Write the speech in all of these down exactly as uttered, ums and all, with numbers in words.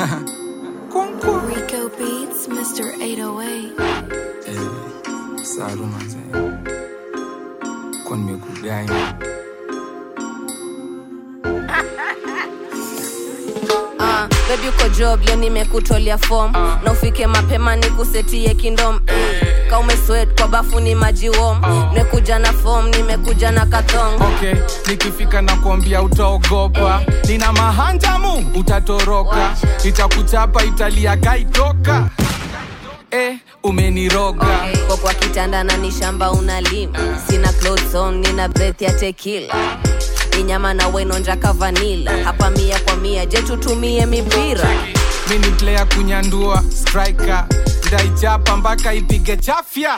Rico Beats, Mister eight oh eight. Eh, saru manze. Kwa nimekudai. Uh, baby uko job leo nimekutolia form uh. Na ufike mapema nikusetie kindom uh. Ka umesweat kwa bafu ni maji warm uh. Nimekuja na form, nimekuja na kathong. Okay, nikifika na kuambia utaogopa uh. Nina mahanjamu, utatoroka. Nitakuchapa Italia kaitoka. Eh, umeniroga. Okay, kwa kwa kitanda na nishamba unalima uh. Sina clothes on, nina breath ya tequila Inyama na wenonja ka vanilla. Hapa mia kwa mia, je tutumie mipira. Mini player kunyandua, striker. Ndaichapa mpaka ipige chafya.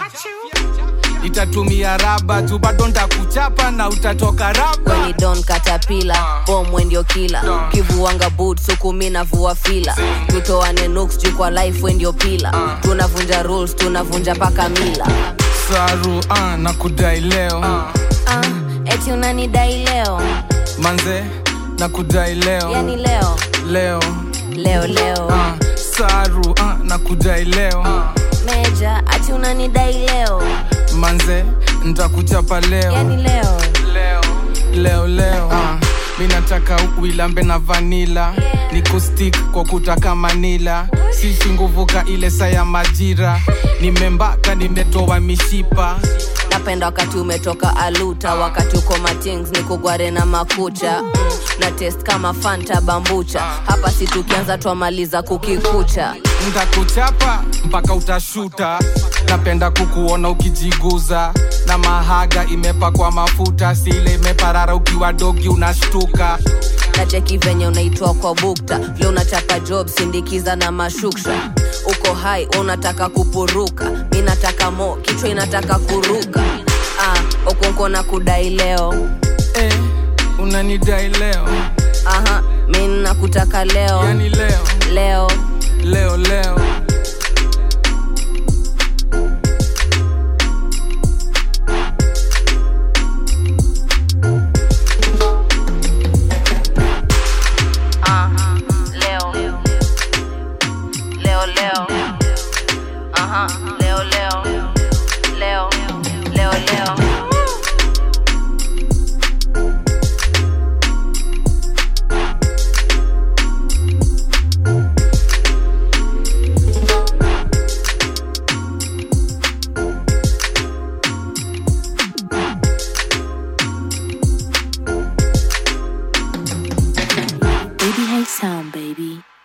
Itatumia raba, tu bado ndakuchapa na utatoka raba. When you don't caterpillar, bomb when you're killer. Kivuanga boots, suku mina vua fila. Tutoane nooks, juu kwa life when you're pillar. Tunavunja rules, tunavunja paka mila. Saru, ah, nakudai leo. Ah, eti unanidai leo. Manze, nakudai leo. Yani leo. Leo. Leo leo. Ah, Saru, ah, nakudai leo. Meja, ati unanidai leo. Manze, nitakuchapa leo. Yani leo. Leo. Leo leo. Ah, mimi nataka uilambe na vanilla. Yeah. Niko stick kwa kutaka manila. Sisi nguvu ka ile saa ya majira. Nimembaka nimetoa mishipa. Napenda wakati umetoka aluta. Wakati uko matings ni kugware na makucha mm. Na test kama Fanta bambucha. Hapa si tukianza tuamaliza kukikucha. Nitakuchapa mpaka utashuta. Napenda kukuona ukijiguza. Na mahaga imepakwa mafuta. Sile imeparara ukiwa dogi unashtuka. Na cheki venye unaitoa kwa bukta. Leo unachapa job sindikiza na mashuksha. Uko high unataka kupuruka. Mimi nataka mo, kichwa inataka kuruka. Ah, uko na kudai leo. Eh, unanidai leo. Aha, mimi nakutaka leo. Yani leo. Leo. Leo leo. Leo, aha, leo leo, leo, leo leo. Baby Hey Sound, baby.